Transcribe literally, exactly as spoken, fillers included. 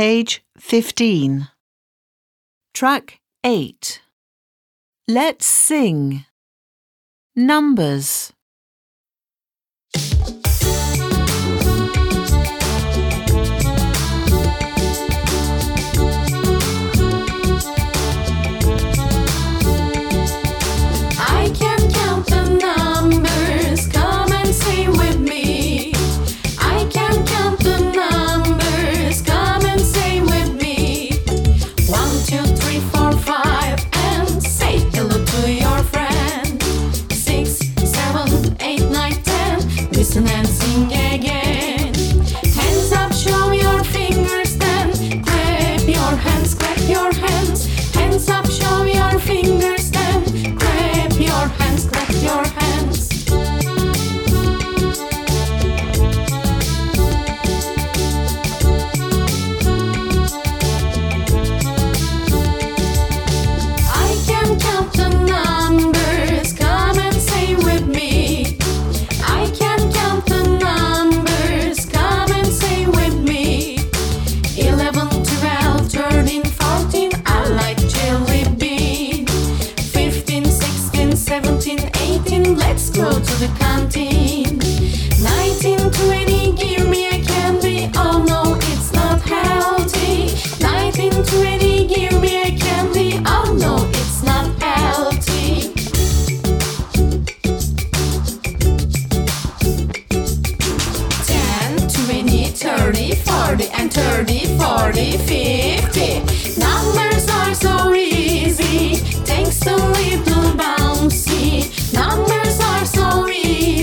page fifteen. Track eight. Let's sing. Numbers. I can count the numbers, come and sing with me. I can count the numbers, come and sing with me. One, two, three, four, five, and say hello to your friend. Six, seven, eight, nine, ten, listen and sing again. Hands up, show your fingers, then clap your hands, clap your hands. Hands up, show your fingers, then clap your hands, clap your hands. I can count the numbers, come and sing with me. I can count the numbers, come and sing with me. Eleven, twelve, thirteen, fourteen, I like jelly bean. Fifteen, sixteen, seventeen, eighteen, let's go to the canteen. Nineteen, twenty, give me a candy, oh no, it's not healthy. Nineteen, twenty, give me a candy, oh no, it's not healthy. Ten, twenty, thirty, forty, and thirty, forty, fifty. Numbers are so easy, thanks to little bouncy. Numbers are so easy.